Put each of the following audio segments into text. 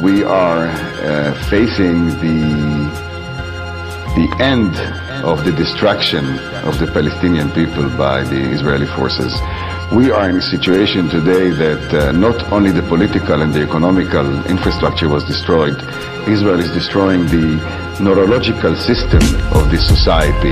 we are facing the end of the destruction of the Palestinian people by the Israeli forces. We are in a situation today that not only the political and the economical infrastructure was destroyed, Israel is destroying the neurological system of this society.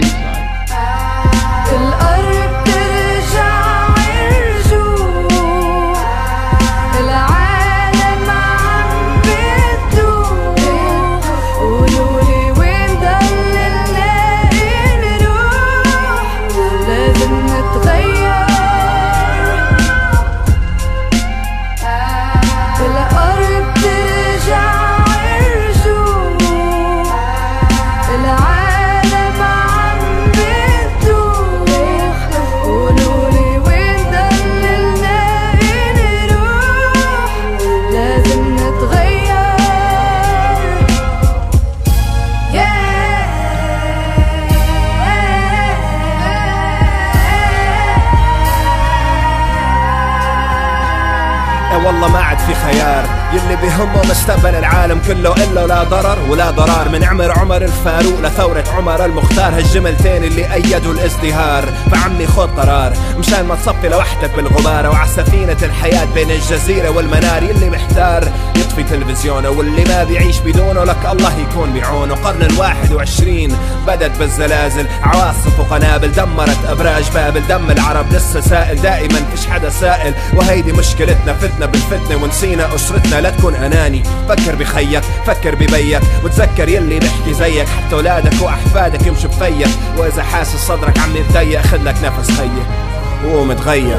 والله ما عاد في خيار، يلي بهمه مستقبل العالم كله إلا لا ضرر ولا ضرار. من عمر الفاروق لثورة عمر المختار، هالجملتين اللي أيدوا الازدهار. فعمي خد قرار مشان ما تصفي لوحدك بالغبارة، وع سفينة الحياة بين الجزيرة والمنار. يلي محتار يطفي تلفزيونه، واللي ما بيعيش بدونه لك الله يكون بعونه. قرن 21 بدت بالزلازل، عواصف وقنابل دمرت أبراج بابل. دم العرب لسه سائل دائما فيش حدا سائل، وهيدي مشكلتنا فتنا بالفتنة ونسينا أسرتنا. لا تكون أناني، فكر بخيك فكر ببيك، وتذكر يلي بحكي زيك حتى أولادك وأحفادك يمشوا بفيك. وإذا حاسس صدرك عم يتضيق خدلك نفس خيك وقوم تغير.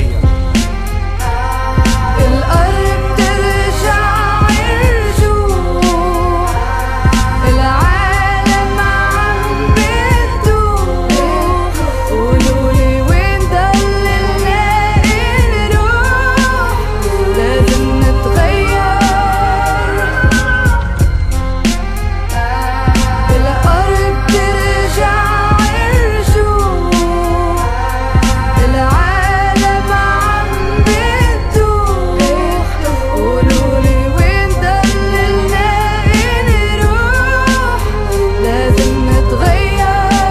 الأرض ترجع الرجوع، العالم عم بتدور. قولولي وين ضللنا نروح، لازم نتغير. الأرض ترجع الرجوع، العالم عم بتدور. قولولي وين ضللنا نروح، لازم نتغير.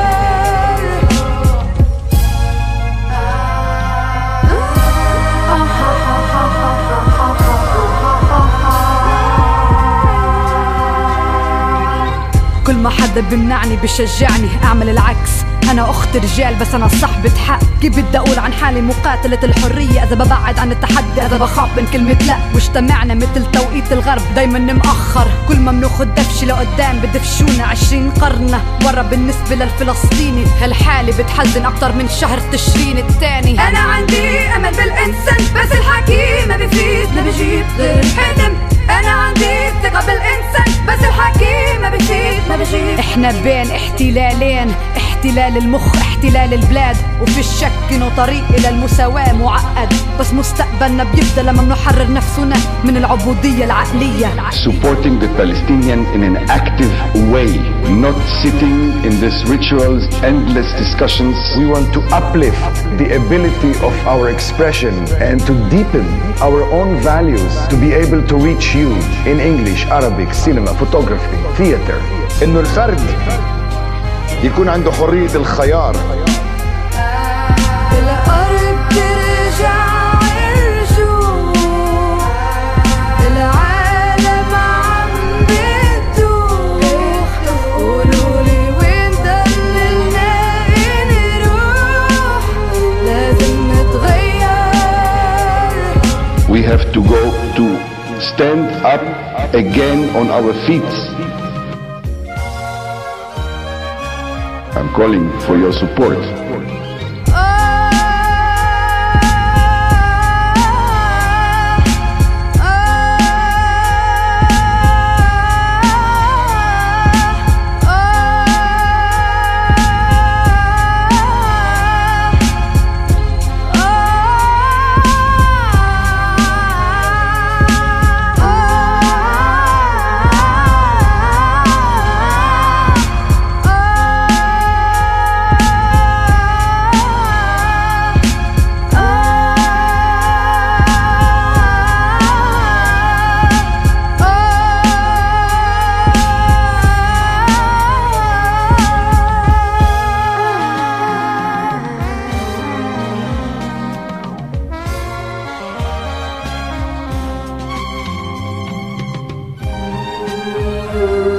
كل ما حدا بمنعني بشجعني اعمل العكس. انا اخت رجال بس انا صاحبة حق. كيف بدي اقول عن حالي مقاتلة الحرية اذا ببعد عن التحدي، اذا بخاف من كلمة لا. واجتمعنا مثل توقيت الغرب دايما مأخر، كل ما بناخد دفشة لقدام بدفشونا 20 قرن ورا. بالنسبة للفلسطيني هالحالة بتحزن اكتر من شهر تشرين التاني. انا عندي امل بالانسان بس الحكي ما بيفيد، ما بيجيب غير الحلم. انا عندي ثقة بالانسان بس الحكي ما بيفيد، ما بيجيب. احنا بين احتلالين، احتلال المخ احتلال البلاد، وفي الشك انه طريق الى المساواة معقد. بس مستقبلنا بيبدأ لما بنحرر نفسنا من العبودية العقلية. Supporting the Palestinians in an active way, not sitting in these rituals, endless discussions. We want to uplift the ability of our expression and to deepen our own values to be able to reach you in English, Arabic, cinema, photography, theater. إنه الفرد يكون عنده حرية الخيار. الأرض ترجع الرجوع، العالم عم بتدور. قولولي وين ضللنا نروح، لازم نتغير. We have to go to stand up again on our feet. I'm calling for your support. الحر.